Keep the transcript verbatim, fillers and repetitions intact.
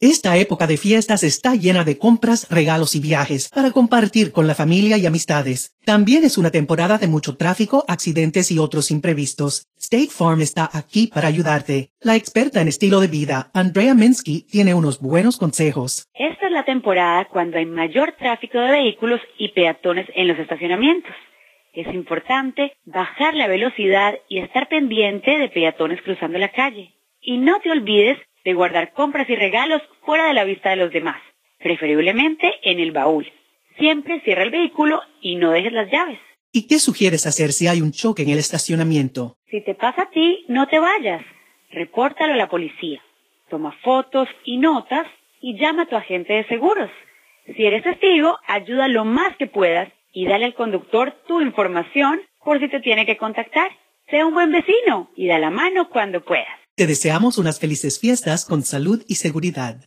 Esta época de fiestas está llena de compras, regalos y viajes para compartir con la familia y amistades. También es una temporada de mucho tráfico, accidentes y otros imprevistos. State Farm está aquí para ayudarte. La experta en estilo de vida, Andrea Minsky, tiene unos buenos consejos. Esta es la temporada cuando hay mayor tráfico de vehículos y peatones en los estacionamientos. Es importante bajar la velocidad y estar pendiente de peatones cruzando la calle. Y no te olvides de guardar compras y regalos fuera de la vista de los demás, preferiblemente en el baúl. Siempre cierra el vehículo y no dejes las llaves. ¿Y qué sugieres hacer si hay un choque en el estacionamiento? Si te pasa a ti, no te vayas. Repórtalo a la policía. Toma fotos y notas y llama a tu agente de seguros. Si eres testigo, ayuda lo más que puedas y dale al conductor tu información por si te tiene que contactar. Sé un buen vecino y da la mano cuando puedas. Te deseamos unas felices fiestas con salud y seguridad.